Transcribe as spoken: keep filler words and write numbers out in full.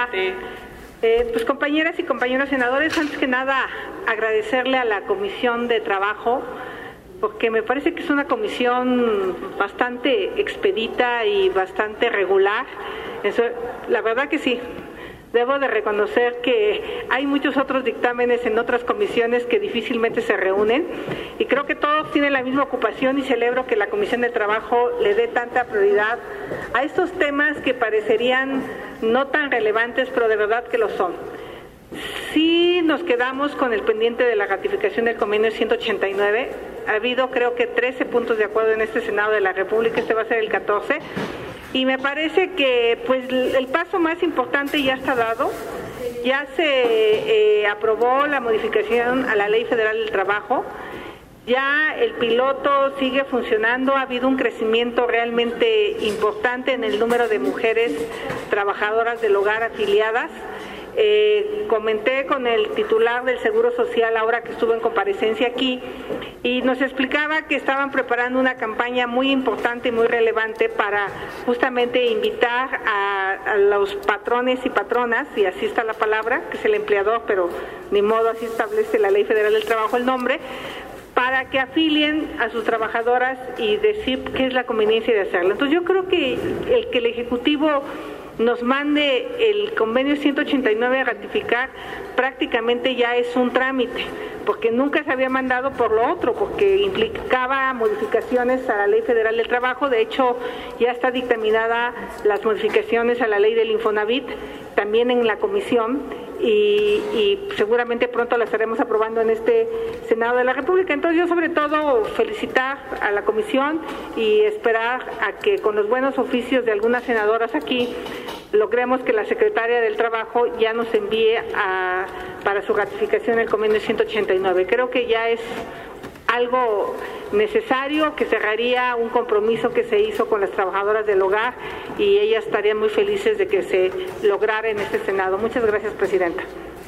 Presidenta. Eh, pues compañeras y compañeros senadores, antes que nada agradecerle a la Comisión de Trabajo, porque me parece que es una comisión bastante expedita y bastante regular. Eso, la verdad que sí. Debo de reconocer que hay muchos otros dictámenes en otras comisiones que difícilmente se reúnen y creo que todos tienen la misma ocupación y celebro que la Comisión de Trabajo le dé tanta prioridad a estos temas que parecerían no tan relevantes, pero de verdad que lo son. Sí nos quedamos con el pendiente de la ratificación del convenio ciento ochenta y nueve. Ha habido creo que trece puntos de acuerdo en este Senado de la República, este va a ser el catorce. Y me parece que pues el paso más importante ya está dado. Ya se eh, aprobó la modificación a la Ley Federal del Trabajo. Ya el piloto sigue funcionando. Ha habido un crecimiento realmente importante en el número de mujeres trabajadoras del hogar afiliadas. Eh, comenté con el titular del Seguro Social ahora que estuvo en comparecencia aquí y nos explicaba que estaban preparando una campaña muy importante y muy relevante para justamente invitar a, a los patrones y patronas, y así está la palabra, que es el empleador, pero ni modo, así establece la Ley Federal del Trabajo el nombre, para que afilien a sus trabajadoras y decir qué es la conveniencia de hacerlo. Entonces yo creo que el que el Ejecutivo nos mande el convenio ciento ochenta y nueve a ratificar prácticamente ya es un trámite, porque nunca se había mandado por lo otro, porque implicaba modificaciones a la Ley Federal del Trabajo. De hecho, ya está dictaminada las modificaciones a la Ley del Infonavit, también en la comisión, y, y seguramente pronto la estaremos aprobando en este Senado de la República. Entonces yo sobre todo felicitar a la comisión y esperar a que con los buenos oficios de algunas senadoras aquí logremos que la Secretaria del Trabajo ya nos envíe a, para su ratificación el convenio ciento ochenta y nueve. Creo que ya es algo necesario, que cerraría un compromiso que se hizo con las trabajadoras del hogar y ellas estarían muy felices de que se lograra en este Senado. Muchas gracias, Presidenta.